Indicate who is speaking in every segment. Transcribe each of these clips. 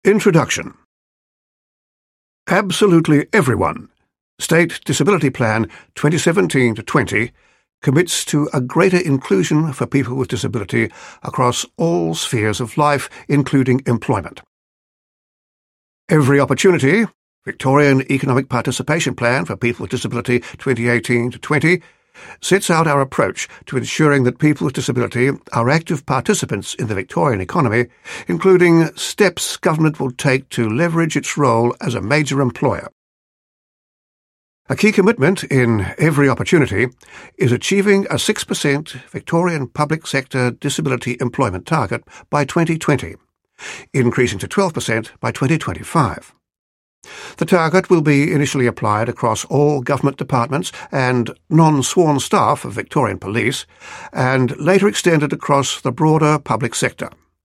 Speaker 1: Introduction. Absolutely everyone, State Disability Plan 2017-20, commits to a greater inclusion for people with disability across all spheres of life, including employment. Every Opportunity, Victorian Economic Participation Plan for People with Disability 2018-20, sets out our approach to ensuring that people with disability are active participants in the Victorian economy, including steps government will take to leverage its role as a major employer. A key commitment in Every Opportunity is achieving a 6% Victorian public sector disability employment target by 2020, increasing to 12% by 2025. The target will be initially applied across all government departments and non-sworn staff of Victorian Police, and later extended across the broader public sector.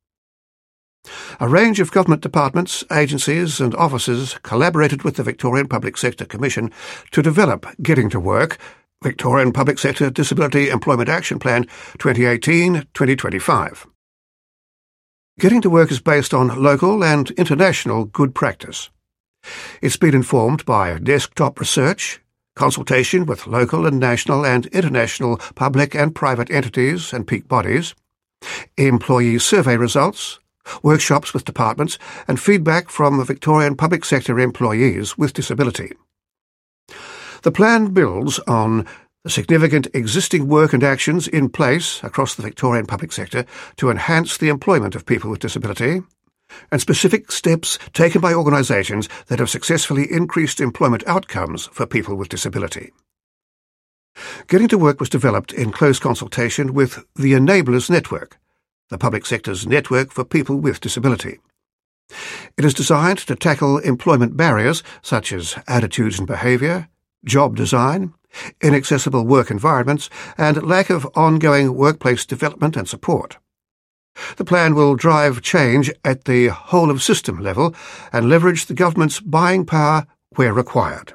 Speaker 1: A range of government departments, agencies and offices collaborated with the Victorian Public Sector Commission to develop Getting to Work, Victorian Public Sector Disability Employment Action Plan 2018-2025. Getting to Work is based on local and international good practice. It's been informed by desktop research, consultation with local and national and international public and private entities and peak bodies, employee survey results, workshops with departments, and feedback from Victorian public sector employees with disability. The plan builds on the significant existing work and actions in place across the Victorian public sector to enhance the employment of people with disability, and specific steps taken by organisations that have successfully increased employment outcomes for people with disability. Getting to Work was developed in close consultation with the Enablers Network, the public sector's network for people with disability. It is designed to tackle employment barriers such as attitudes and behaviour, job design, inaccessible work environments, and lack of ongoing workplace development and support. The plan will drive change at the whole-of-system level and leverage the government's buying power where required.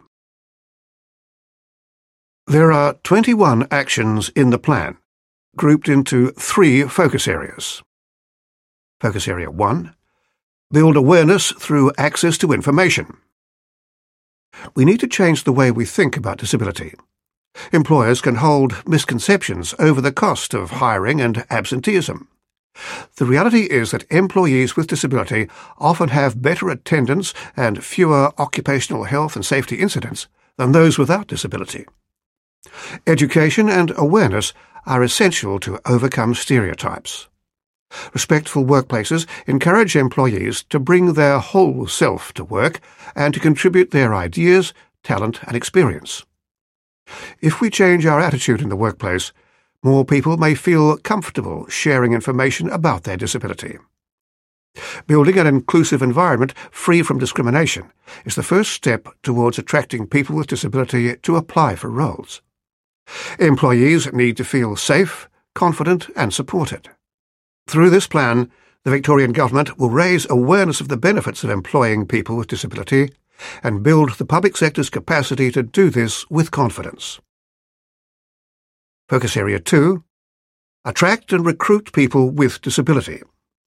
Speaker 1: There are 21 actions in the plan, grouped into 3 focus areas. Focus Area 1. Build awareness through access to information. We need to change the way we think about disability. Employers can hold misconceptions over the cost of hiring and absenteeism. The reality is that employees with disability often have better attendance and fewer occupational health and safety incidents than those without disability. Education and awareness are essential to overcome stereotypes. Respectful workplaces encourage employees to bring their whole self to work and to contribute their ideas, talent and experience. If we change our attitude in the workplace, more people may feel comfortable sharing information about their disability. Building an inclusive environment free from discrimination is the first step towards attracting people with disability to apply for roles. Employees need to feel safe, confident and supported. Through this plan, the Victorian Government will raise awareness of the benefits of employing people with disability and build the public sector's capacity to do this with confidence. Focus Area 2. Attract and recruit people with disability.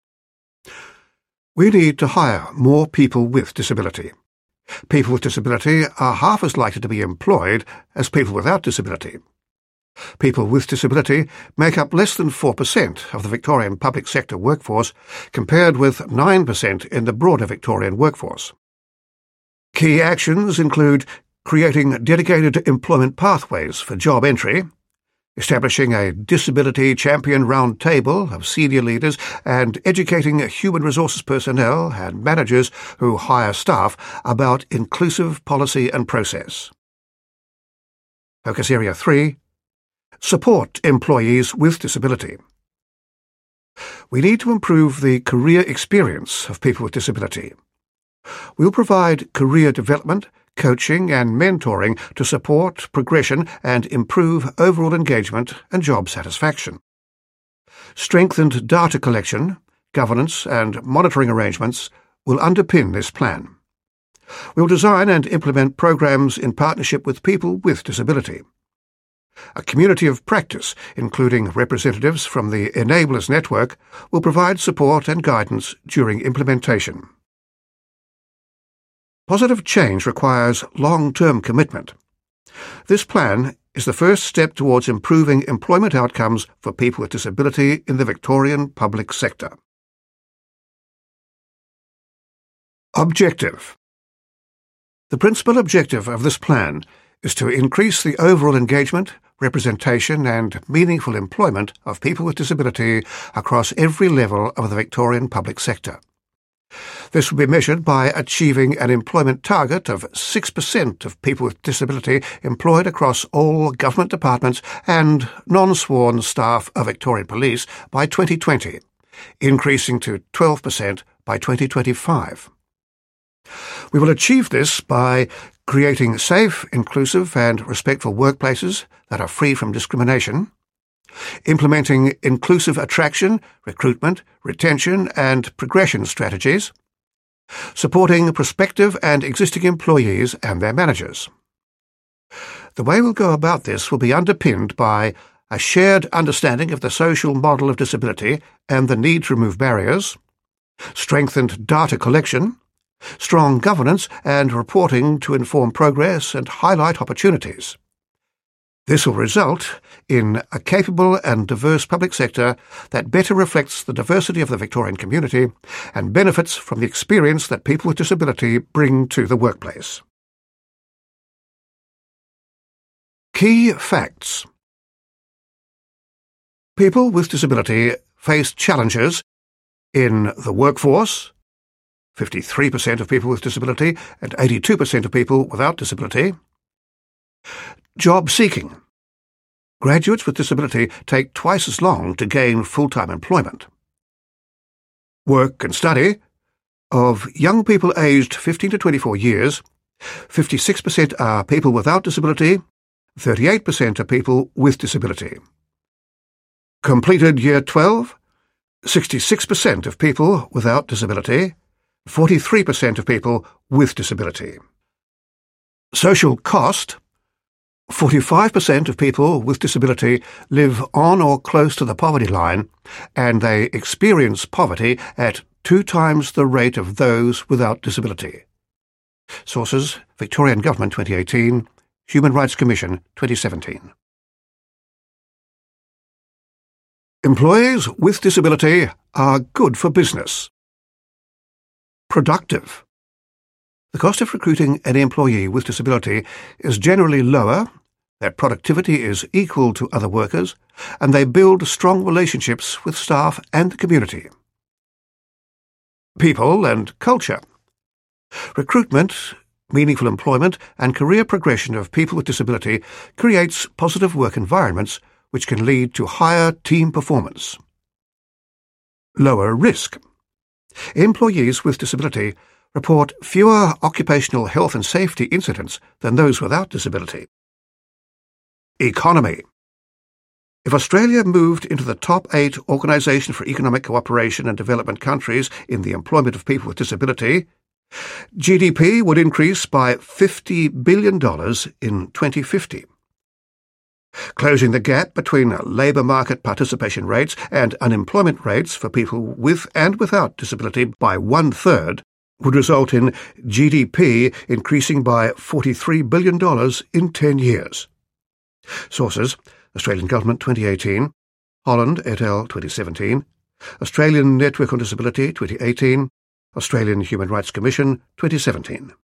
Speaker 1: We need to hire more people with disability. People with disability are half as likely to be employed as people without disability. People with disability make up less than 4% of the Victorian public sector workforce, compared with 9% in the broader Victorian workforce. Key actions include creating dedicated employment pathways for job entry, establishing a Disability Champion Round Table of senior leaders and educating human resources personnel and managers who hire staff about inclusive policy and process. Focus Area 3. Support employees with disability. We need to improve the career experience of people with disability. We'll provide career development, coaching and mentoring to support progression and improve overall engagement and job satisfaction. Strengthened data collection, governance and monitoring arrangements will underpin this plan. We'll design and implement programs in partnership with people with disability. A community of practice, including representatives from the Enablers Network, will provide support and guidance during implementation. Positive change requires long-term commitment. This plan is the first step towards improving employment outcomes for people with disability in the Victorian public sector. Objective. The principal objective of this plan is to increase the overall engagement, representation and meaningful employment of people with disability across every level of the Victorian public sector. This will be measured by achieving an employment target of 6% of people with disability employed across all government departments and non-sworn staff of Victorian Police by 2020, increasing to 12% by 2025. We will achieve this by creating safe, inclusive and respectful workplaces that are free from discrimination, implementing inclusive attraction, recruitment, retention and progression strategies, supporting prospective and existing employees and their managers. The way we'll go about this will be underpinned by a shared understanding of the social model of disability and the need to remove barriers, strengthened data collection, strong governance and reporting to inform progress and highlight opportunities. This will result in a capable and diverse public sector that better reflects the diversity of the Victorian community and benefits from the experience that people with disability bring to the workplace. Key facts. People with disability face challenges in the workforce, 53% of people with disability and 82% of people without disability. Job seeking. Graduates with disability take twice as long to gain full-time employment. Work and study. Of young people aged 15 to 24 years, 56% are people without disability, 38% are people with disability. Completed Year 12, 66% of people without disability, 43% of people with disability. Social cost. 45% of people with disability live on or close to the poverty line, and they experience poverty at 2 times the rate of those without disability. Sources: Victorian Government 2018, Human Rights Commission 2017. Employees with disability are good for business. Productive. The cost of recruiting an employee with disability is generally lower, their productivity is equal to other workers, and they build strong relationships with staff and the community. People and culture. Recruitment, meaningful employment and career progression of people with disability creates positive work environments which can lead to higher team performance. Lower risk. Employees with disability report fewer occupational health and safety incidents than those without disability. Economy. If Australia moved into the top 8 Organisation for Economic Cooperation and Development countries in the employment of people with disability, GDP would increase by $50 billion in 2050. Closing the gap between labour market participation rates and unemployment rates for people with and without disability by 1/3 would result in GDP increasing by $43 billion in 10 years. Sources: Australian Government 2018, Holland et al. 2017, Australian Network on Disability 2018, Australian Human Rights Commission 2017.